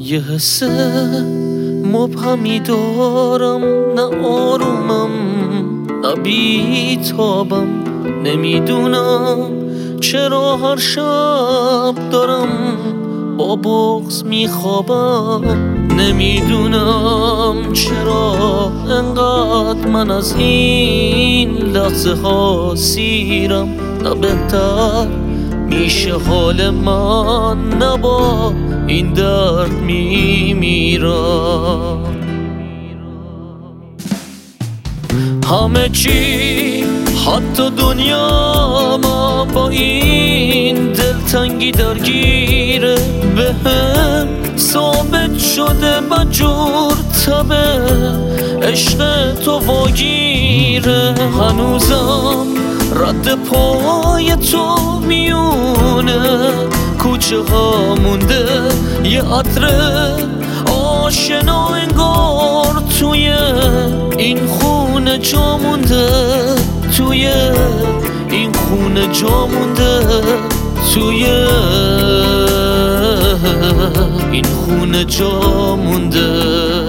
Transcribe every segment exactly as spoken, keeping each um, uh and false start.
یه حس مبهمی دارم، نه آرومم نه بیتابم. نمیدونم چرا هر شب دارم با بغض میخوابم. نمیدونم چرا انقدر من از این لحظه ها سیرم. نه بهتر میشه حال من، نه با این درد میمیرم. همه چی حتی دنیا ما با این دلتنگی درگیره. به هم ثابت شده بجور تبه عشق تو واگیره. هنوزم رد پای تو میونه کوچه ها مونده، یه عطر آشنا انگار توی این خونه جا مونده. توی این خونه جا مونده، توی این خونه جا مونده.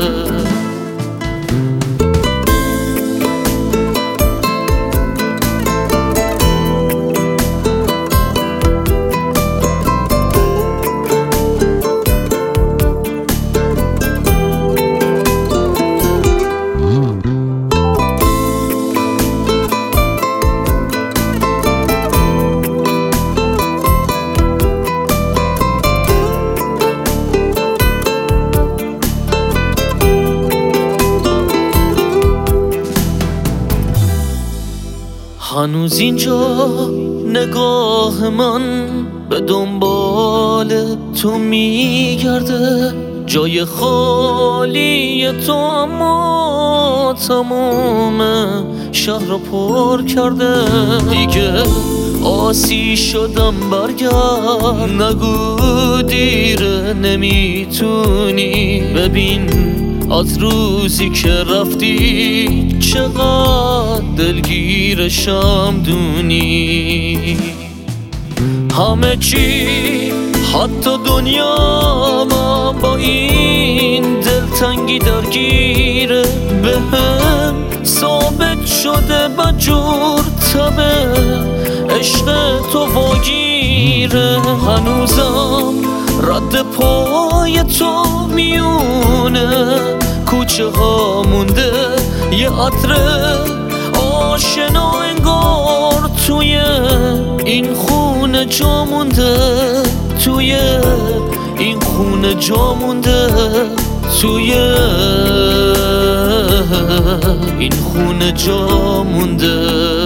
هنوز اینجا نگاه من به دنبال تو میگرده، جای خالی تو اما تمام شهر رو پر کرده. دیگه آسی شدم برگرد، نگو دیره نمیتونی. ببین از روزی که رفتی چقدر دلگیرشم دونی. همه چی حتی دنیا ما با این دلتنگی درگیره. به هم ثابت شده بجور تبه عشق تو واگیره. هنوزم رد پای تو میونه کوچه ها مونده، یه عطر آشنا انگار توی این خونه جا مونده. توی این خونه جا مونده، توی این خونه جا مونده.